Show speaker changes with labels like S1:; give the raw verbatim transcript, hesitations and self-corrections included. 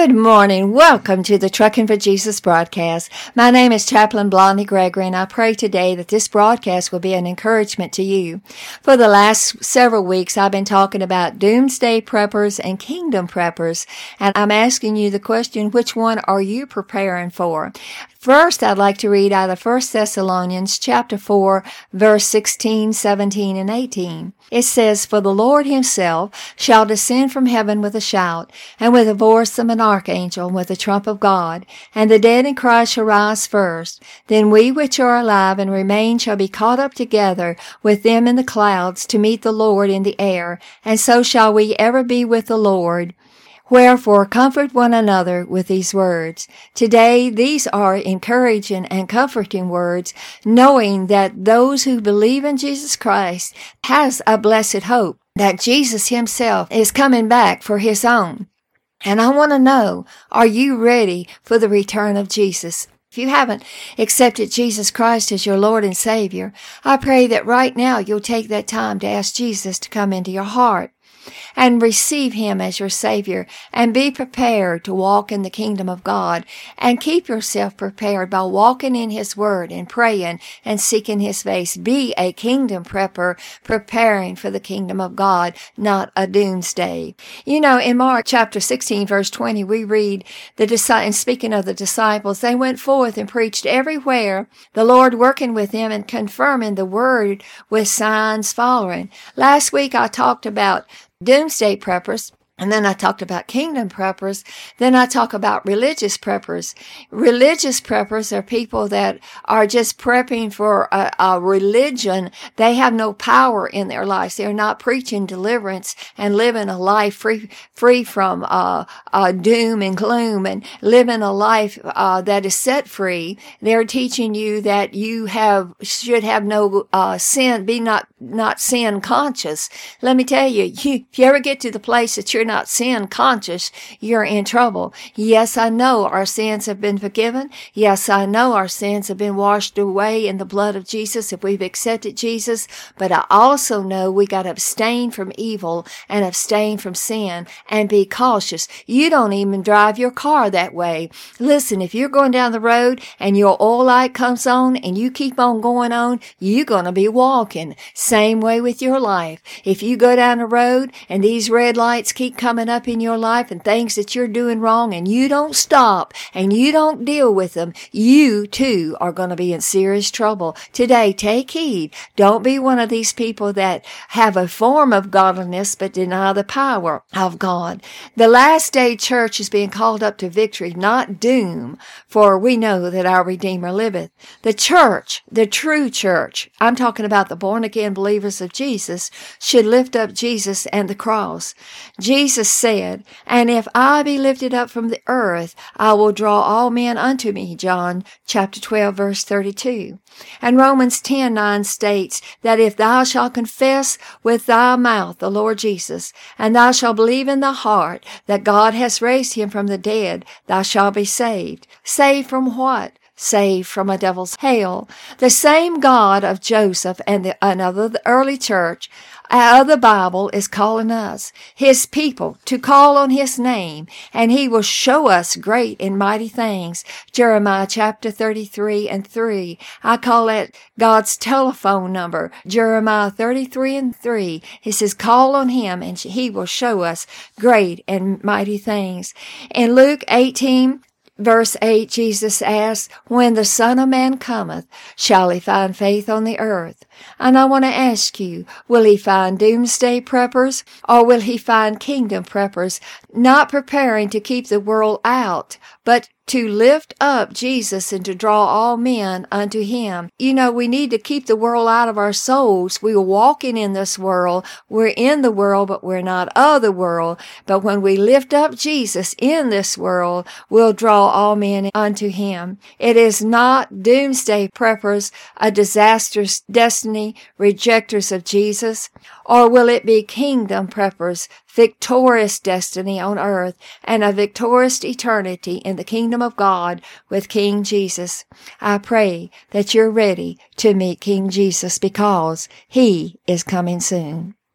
S1: Good morning. Welcome to the Trucking for Jesus broadcast. My name is Chaplain Blondie Gregory, and I pray today that this broadcast will be an encouragement to you. For the last several weeks, I've been talking about doomsday preppers and kingdom preppers, and I'm asking you the question, which one are you preparing for? First, I'd like to read out of First Thessalonians chapter four, verse sixteen, seventeen, and eighteen. It says, "For the Lord himself shall descend from heaven with a shout, and with the voice of an archangel, and with the trump of God. And the dead in Christ shall rise first. Then we which are alive and remain shall be caught up together with them in the clouds to meet the Lord in the air. And so shall we ever be with the Lord. Wherefore, comfort one another with these words." Today, these are encouraging and comforting words, knowing that those who believe in Jesus Christ has a blessed hope, that Jesus himself is coming back for his own. And I want to know, are you ready for the return of Jesus? If you haven't accepted Jesus Christ as your Lord and Savior, I pray that right now you'll take that time to ask Jesus to come into your heart and receive him as your Savior, and be prepared to walk in the kingdom of God, and keep yourself prepared by walking in his word and praying and seeking his face. Be a kingdom prepper, preparing for the kingdom of God, not a doomsday. You know, in Mark chapter sixteen, verse twenty, we read, the and speaking of the disciples, they went forth and preached everywhere, the Lord working with them and confirming the word with signs following. Last week I talked about doomsday preppers, and then I talked about kingdom preppers. Then I talk about religious preppers. Religious preppers are people that are just prepping for a, a religion. They have no power in their lives. They're not preaching deliverance and living a life free, free from uh, uh, doom and gloom, and living a life uh, that is set free. They're teaching you that you have should have no uh, sin, be not not sin conscious. Let me tell you, you, if you ever get to the place that you're not sin conscious, you're in trouble. Yes, I know our sins have been forgiven. Yes, I know our sins have been washed away in the blood of Jesus if we've accepted Jesus. But I also know we got to abstain from evil and abstain from sin and be cautious. You don't even drive your car that way. Listen, if you're going down the road and your oil light comes on and you keep on going on, you're going to be walking. Same way with your life. If you go down the road and these red lights keep coming up in your life and things that you're doing wrong and you don't stop and you don't deal with them, you too are going to be in serious trouble. Today, take heed. Don't be one of these people that have a form of godliness but deny the power of God. The last day church is being called up to victory, not doom, for we know that our Redeemer liveth. The church, the true church, I'm talking about the born-again believers of Jesus, should lift up Jesus and the cross. Jesus Jesus said, "And if I be lifted up from the earth, I will draw all men unto me," John chapter twelve, verse thirty-two. And Romans ten, nine states that if thou shalt confess with thy mouth the Lord Jesus, and thou shalt believe in thy heart that God has raised him from the dead, thou shalt be saved. Saved from what? Saved from a devil's hell. The same God of Joseph and, the, and of the early church of the Bible is calling us, his people, to call on his name, and he will show us great and mighty things. Jeremiah chapter thirty-three and three. I call that God's telephone number. Jeremiah thirty-three and three. He says, call on him and he will show us great and mighty things. In Luke eighteen, verse eight, Jesus asked, "When the Son of Man cometh, shall he find faith on the earth?" And I want to ask you, will he find doomsday preppers, or will he find kingdom preppers, not preparing to keep the world out, but to lift up Jesus and to draw all men unto him? You know, we need to keep the world out of our souls. We're walking in this world. We're in the world, but we're not of the world. But when we lift up Jesus in this world, we'll draw all men unto him. It is not doomsday preppers, a disastrous destiny, rejectors of Jesus, or will it be kingdom preppers, victorious destiny on earth and a victorious eternity in the kingdom of God with King Jesus? I pray that you're ready to meet King Jesus, because he is coming soon.